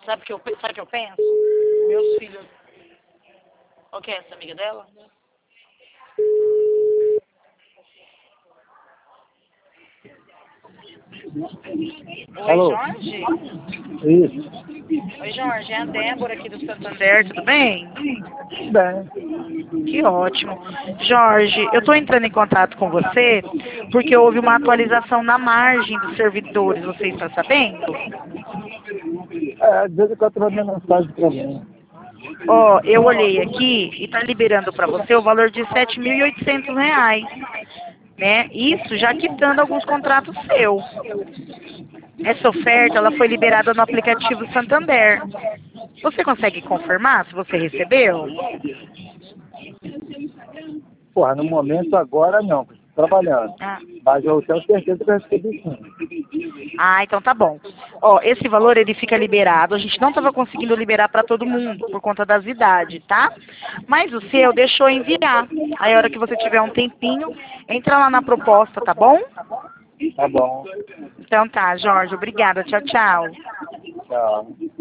Sabe o que eu penso? Meus filhos... Qual que é essa amiga dela? Oi, Alô? Jorge? Isso. Oi, Jorge, é a Débora aqui do Santander, tudo bem? Bem. Que ótimo. Jorge, eu estou entrando em contato com você porque houve uma atualização na margem dos servidores, você está sabendo? De vez em quando manda mensagem pra mim. Ó, eu olhei aqui e está liberando para você o valor de R$ 7.800, né? Isso já quitando alguns contratos seus. Essa oferta, ela foi liberada no aplicativo Santander. Você consegue confirmar se você recebeu? Porra, no momento agora não, tô trabalhando. Ah. Mas eu tenho certeza que eu recebi sim. Ah, então tá bom. Ó, esse valor ele fica liberado. A gente não estava conseguindo liberar para todo mundo por conta das idades, tá? Mas o seu deixou enviar. Aí a hora que você tiver um tempinho, entra lá na proposta, tá bom? Tá bom. Então tá, Jorge. Obrigada. Tchau, tchau. Tchau.